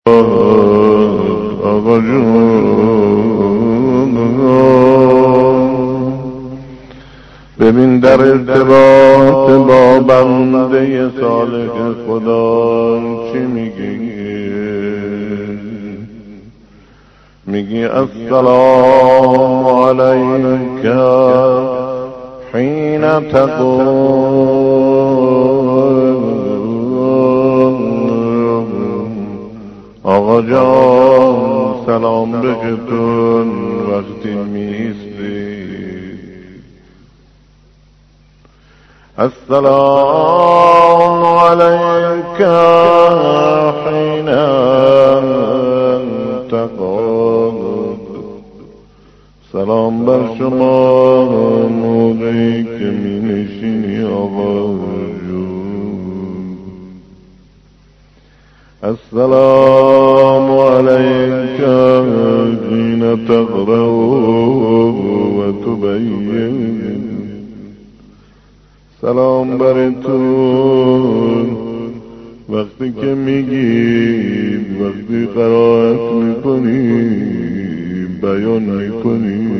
آقا جون ببین در ارتباط با بنده صالح خدا چی میگی السلام علیک حین تقوم. آقا جان سلام بگتون وقتی میستی. السلام علیک حین تقوم. سلام بر شما موقعی که می نشینی آقا جون. السلام علیک حین تقرأ و تبین. سلام بر تو وقتی که میگی، وقتی قرائت میکنی، بیان میکنی.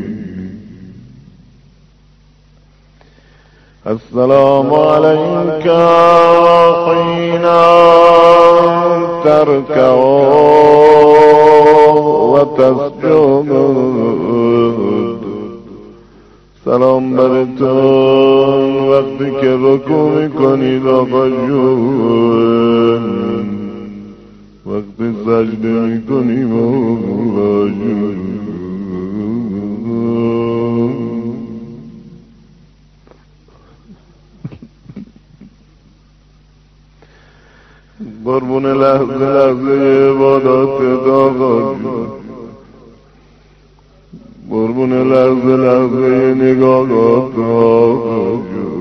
السلام علیک حین ترکع و تسجد. سلام بر تو وقتی که رکوع میکنی آقا جون، وقتی سجده میکنی آقا جون. قربون لحظه لحظه عبادات آقا جون، قربون لحظه لحظه نگاهات آقا جون.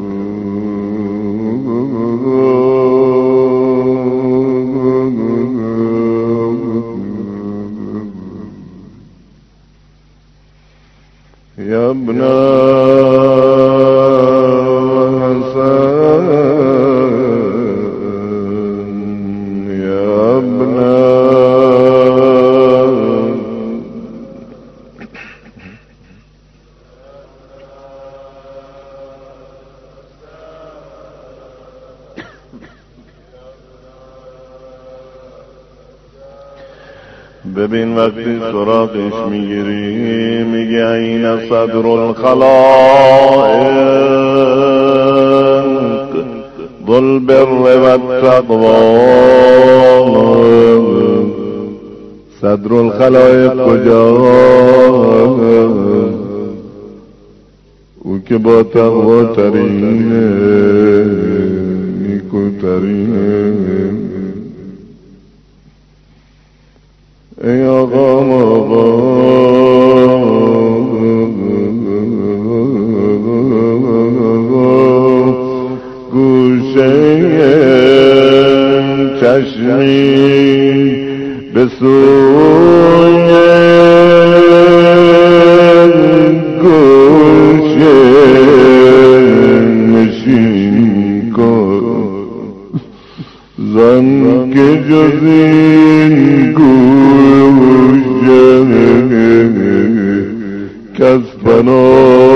یا ابن حسن، یا ابن ببین وقتی سراغش میگیری میگی این صدر الخلائق ذو البر والتقوی. صدر الخلائق کجا؟ او که با تقوی ترینه، نیکو ترینه. ای آقا گوشه چشمی به سوی گوشه نشین کن، زن که جز این گوشه کس بنا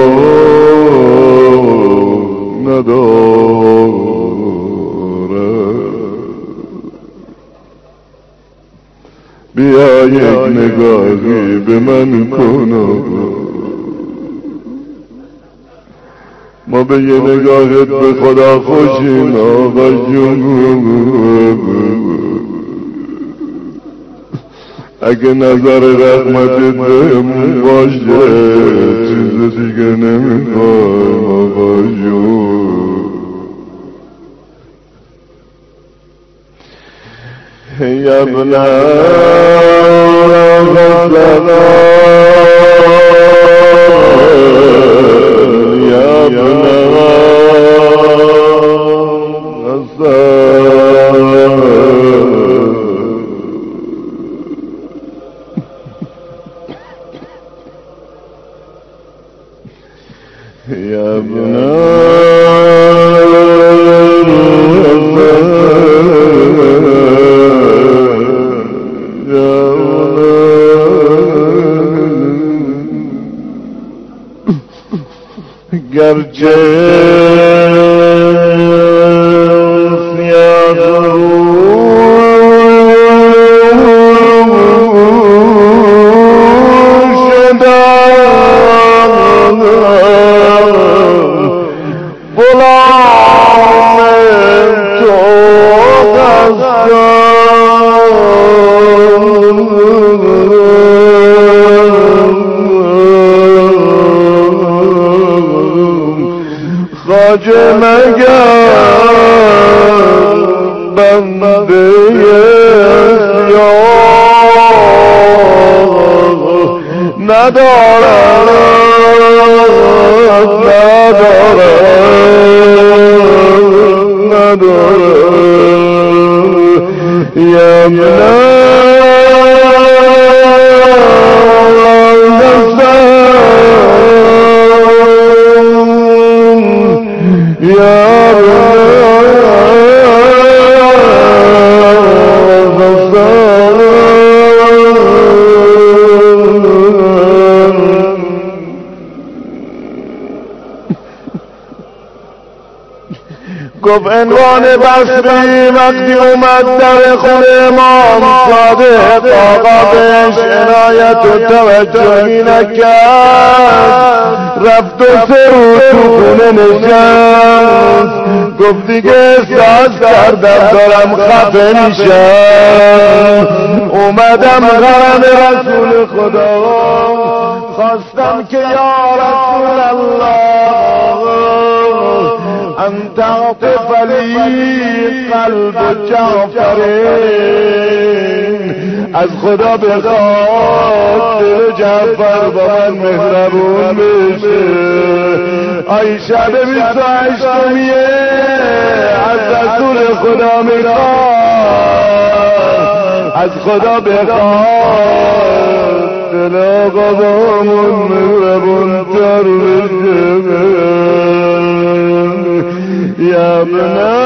نداره. بیا یک نگاهی به من کن، ما به یه نگاهت به خدا خوشیم آقا جون. اگه نظر رحمتت بهمون باشه چیز دیگه نمیخوایم آقا جون. یا ابن حسن، یا ابن يا ابن گرچه سیاه خواجه مگر بنده سیاه ندارد گفت عنوان بصری وقتی اومد در خونه امام صادق آقا بهش عنایت و توجهی نکرد، رفت و 3 روز تو خونه نشست. گفت دیگه احساس کردم دارم خفه میشم، اومدم غرم رسول خدا، خواستم که یا رسول الله انت عطف لی قلب جعفرین، از خدا بخواد دل جعفر با من مهربون بشه. آی شب 28میه از رسول خدا میخواد، از خدا بخواد دل آقا با من مهربون تر بشه. یا ابنا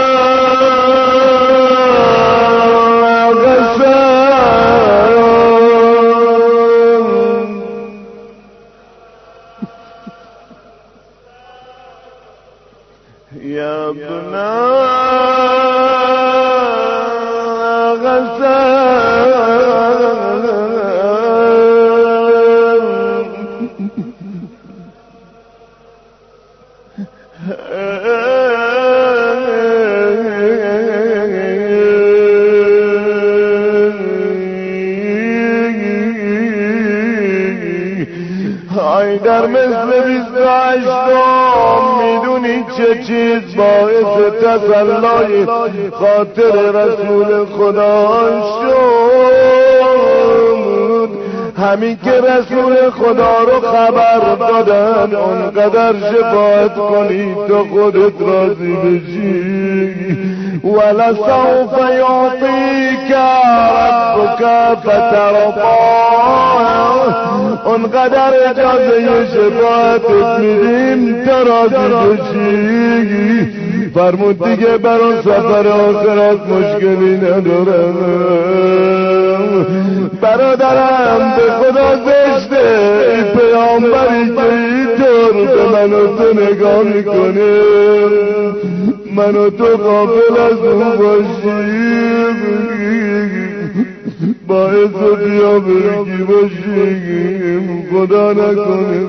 يا ابنا در مثل 28 میدونی چه چیز باعث تسلای خاطر رسول خدا شد؟ همین که رسول خدا رو خبر دادن اونقدر شفاعت کنی تو خودت راضی بشی. ولسوف یعطیک ربک فترضی، اونقدر اجازه شفاعتت میدیم تا راضی بشی. فرمود دیگه برای سفر آخرت مشکلی ندارم. برادرم به خدا زشته ای پیامبری که اینطور به من و تو نگاه میکنه، من و تو غافل از اون باشیم، باعث بیا برگی باشیم، خدا نکنه.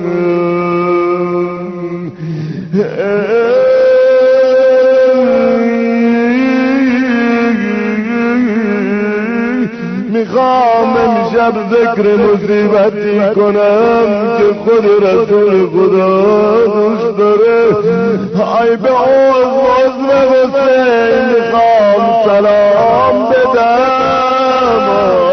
میخوام امشب ذکر مصیبتی کنم که خود رسول خدا دوست داره. ای به عضو حسین میخوام سلام بدم.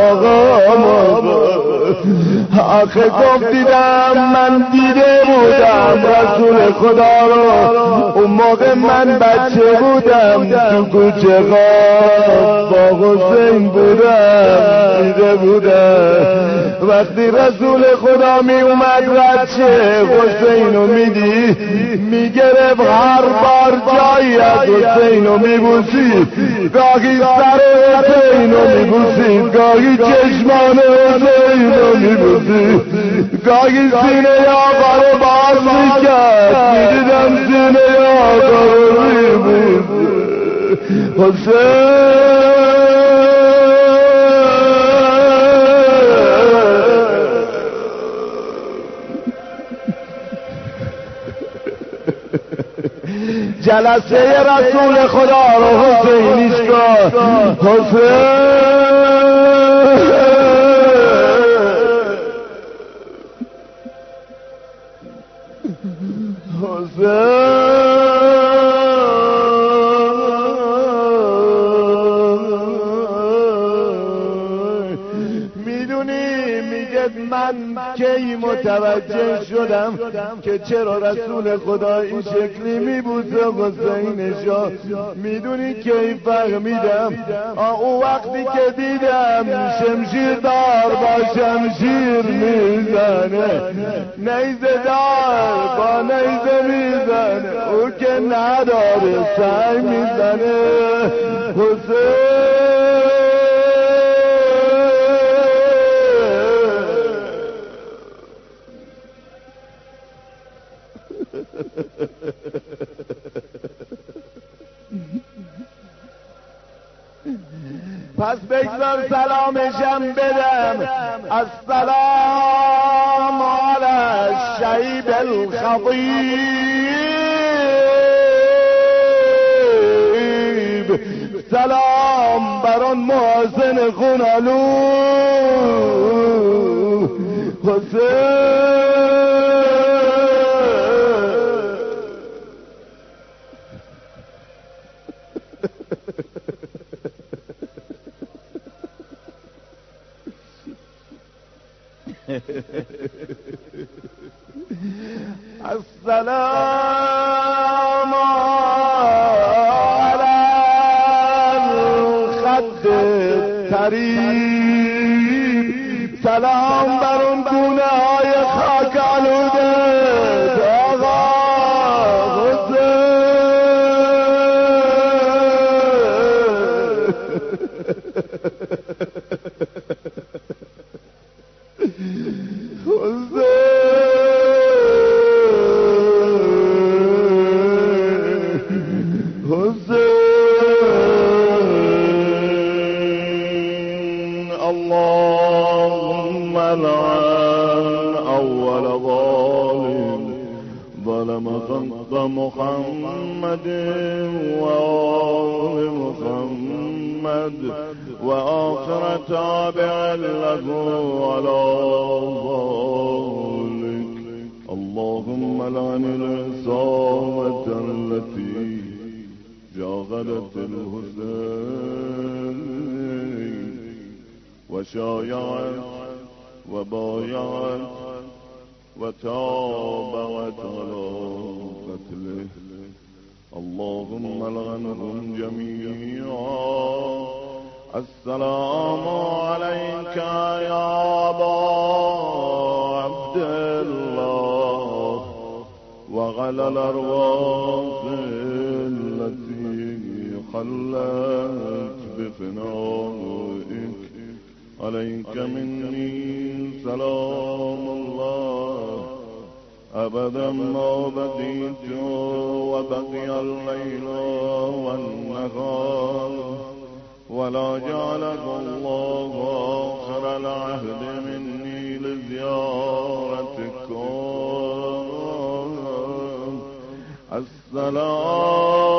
آخه گفت دیدم، من دیده بودم رسول خدا رو، اون موقع من بچه بودم تو کوچه با حسین بودم، دیده بودم وقتی رسول خدا می اومد بچه حسین رو میدی میگرفت، هر بار جایی از حسین رو میبوسید، گاهی سر حسین رو میبوسید، گاهی چشمان حسین رو میبوسید، گاهی سینه آقا رو باز میکرد میدیدم سینه آقا رو میبود جلسه رسول خدا رو حسینیش کن من کی متوجه شدم که چرا رسول خدا این شکلی میبوسه حسینشو. میدونی کی فهمیدم؟ اون وقتی که دیدم شمشیر دار با شمشیر میزنه، نیزه دار با نیزه میزنه، او که نداره سعی میزنه. پس بگذار سلامشم بدم. السلام علی الشیب الخطیب، سلام بر آن محسن خونالو حسین. السلام على الخد الطریب، سلام بر اون گونه های خاک آلوده آقا اللهم لعن اول ظالم ظلم خلق محمد وآل محمد وآخر تابع له على ذلك. اللهم لعن العصابة التي جاغلت الحسين وشايعت وبايعت وتابعت على قتله. اللهم لعنهم جميعا. السلام عليك يا أبا عبد الله وعلى الأرواح التي حلت بفنائك. عليك مني سلام الله أبدا ما بقيت وبقي الليل والنهار، ولا جعلك الله آخر العهد مني لزيارتكم. السلام